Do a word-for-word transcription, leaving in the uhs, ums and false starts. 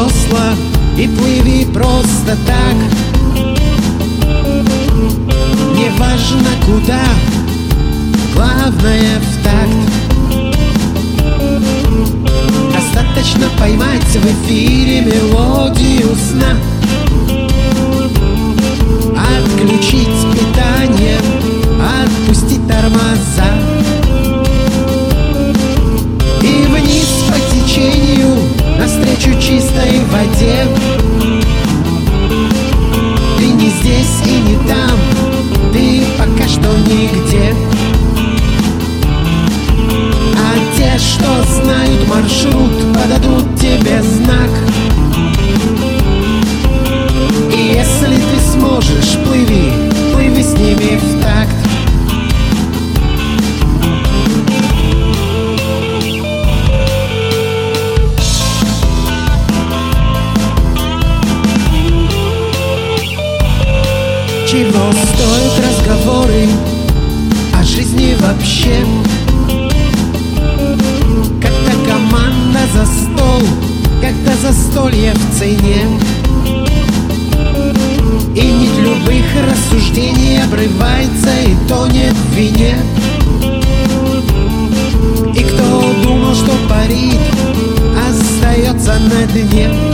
весла и плыви просто так. Не важно куда, главное в такт. Достаточно поймать в эфире мелодию сна, отключить питание, отпустить тормоза и вниз по течению навстречу чистой воде. Ты не здесь и не там, ты пока что нигде. А те, что знают маршрут, подадут тебе знак. И если ты сможешь, плыви, плыви с ними в такт. Чего стоят разговоры о жизни вообще, когда команда за стол, когда застолье в цене, и нить любых рассуждений обрывается и тонет в вине. И кто думал, что парит, остается на дне.